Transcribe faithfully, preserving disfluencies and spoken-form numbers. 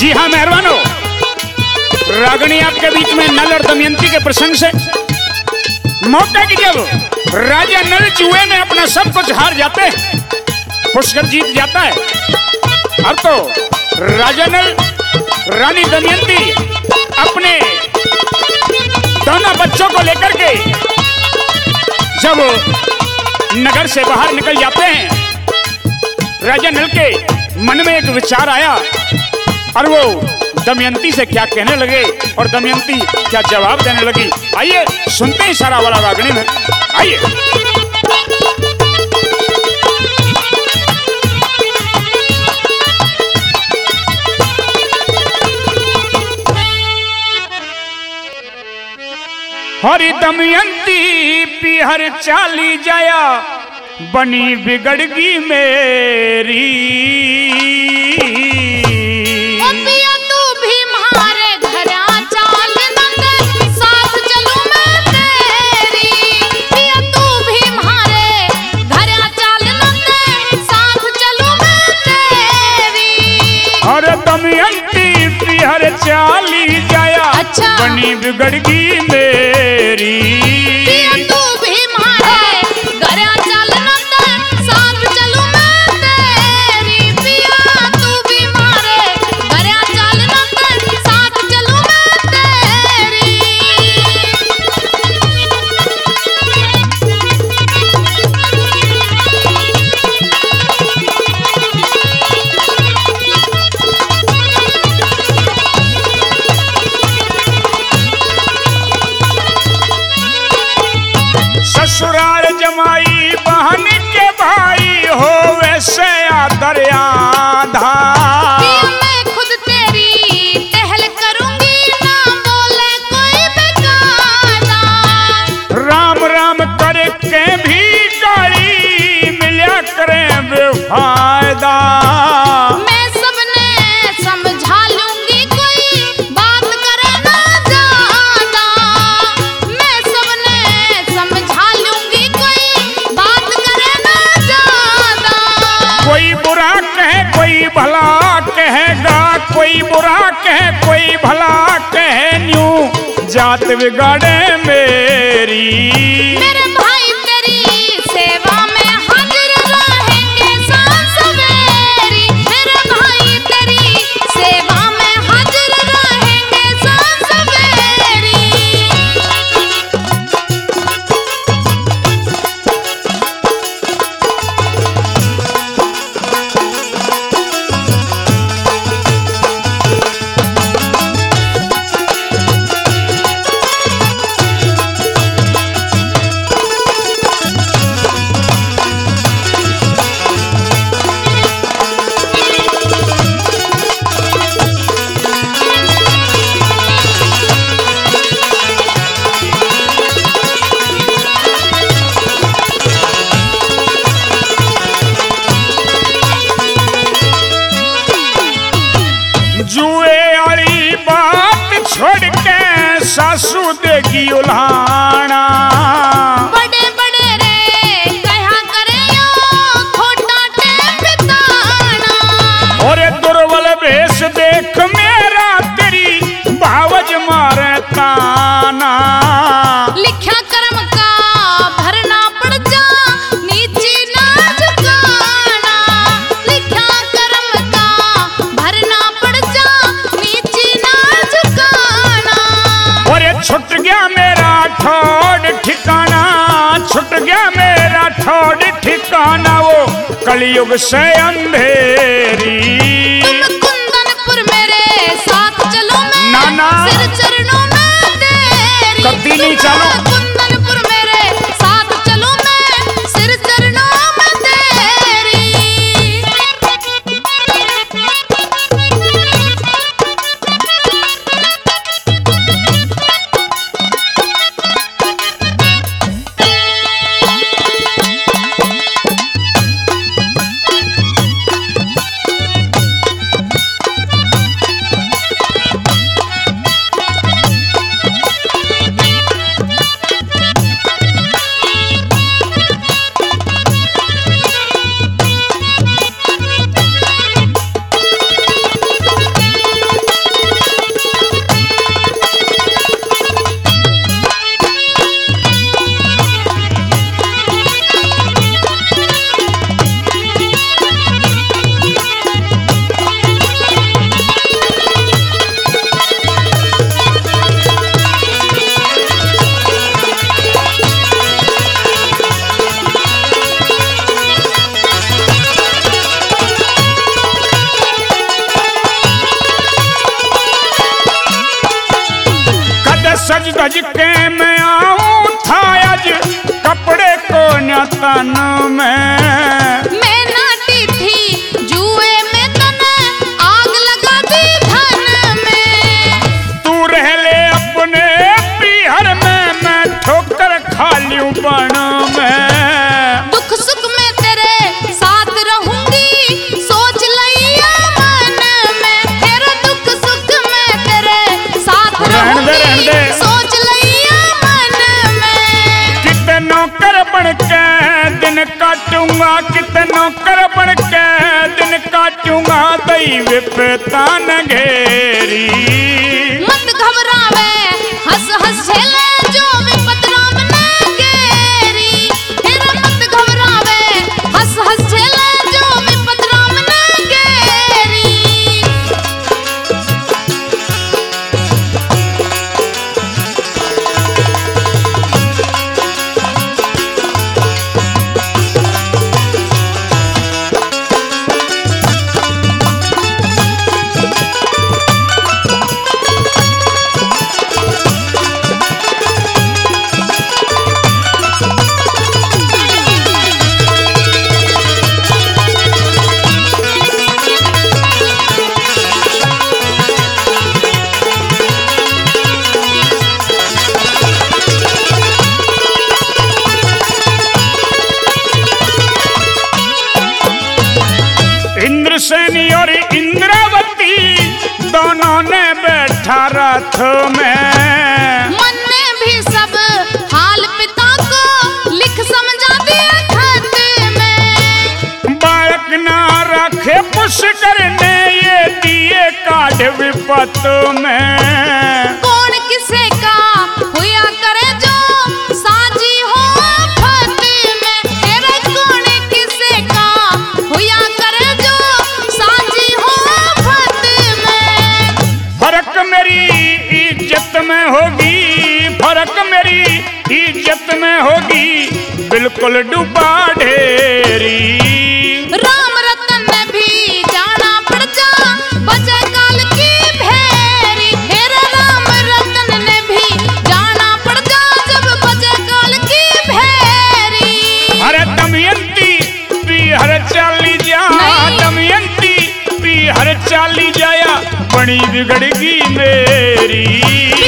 जी हाँ मेहरबानो, रागिनी आपके बीच में नल और दमयंती के प्रसंग से मौका की जब राजा नल जुए में अपना सब कुछ हार जाते हैं, पुष्कर जीत जाता है। अब तो राजा नल रानी दमयंती अपने दोनों बच्चों को लेकर के जब नगर से बाहर निकल जाते हैं, राजा नल के मन में एक विचार आया और वो दमयंती से क्या कहने लगे और दमयंती क्या जवाब देने लगी। आइए सुनते हैं सारा वाला रागिनी में। आइए। हरि दमयंती पिहर चाली जाया, बनी बिगड़गी मेरी। दमयंती पिहर चाली जाया, अच्छा। बनी बिगड़गी मेरी। तू भी मारे घर चलना साथ चलूं मैं तेरी। पिया तू भी मारे घर चलना साथ चलूं मैं तेरी। ससुराल जमाई बहन के भाई हो वैसे दरिया धा। मैं खुद तेरी टहल करूंगी ना बोले कोई बेकारा। राम राम करके भी गाड़ी मिला करें बेफायदा। मैं सबने समझा लूंगी कोई बात करे ना ज्यादा। मैं सबने समझा लूंगी कोई बात करे ना ज्यादा। कोई बुरा कहे कोई भला कहेगा, कोई बुरा कहे कोई भला कहे, न्यू जात बिगाड़े मेरी। मेरे भाई तेरी सेवा में हाजिर रहेंगे सांझ सवेरी। मेरे भाई तेरी सेवा में हाजिर रहेंगे सांझ सवेरी। जुए वाली बात छोड़ के सासू देगी उल्हाना। बड़े बड़े रे कहा करे यो खोटा टेप ताना। और दुर्बल भेष देख मेरा तेरी भावज मारे ताना। लिखा कर्म का भरना पड़ जा नीचे ना झुकाना। लिखा कर्म का भरना पड़ जा नीचे ना झुकाना। और छुट गया मेरा ठोड़ ठिकाना, छुट गया मेरा ठोड़ ठिकाना, वो कलयुग से अंधेरी। तुम कुंदनपुर मेरे साथ चलो मैं नाना सिर चरणों में तेरी। कभी नहीं चलो कुंदनपुर मेरे साथ चलो मैं सिर चरणों में तेरी। कितनो कर बन के दिन काटूंगा दई विपता न घेरी। मत घबरावे हंस हंस झेले जो विपत राम न घेरी। हेरा मत घबरावे हंस हंस झेले जो विपत राम न घेरी। इंद्रसेनी और इंद्रावती दोनों ने बैठा रथ में। मन ने भी सब हाल पिता को लिख समझा दिया खत में। बालक ना रखे पुष्कर ने ये दिए काढ़ विपत में। कौन किसे का हुआ करे जो साजी हो फत में। तेरे कौन किसे का हुआ करे जो साजी हो फत में। फर्क मेरी इज्जत में होगी, फर्क मेरी इज्जत में होगी बिल्कुल डूबा ढेरी। राम रतन ने भी जाना पड़ जा बचे काल की भेरी। हेरा राम रतन ने भी जाना पड़ जा जब बचे काल की भेरी। अरे दमयंती हर चाली जा, दमयंती हर चाली जाया बड़ी बिगड़गी मेरी।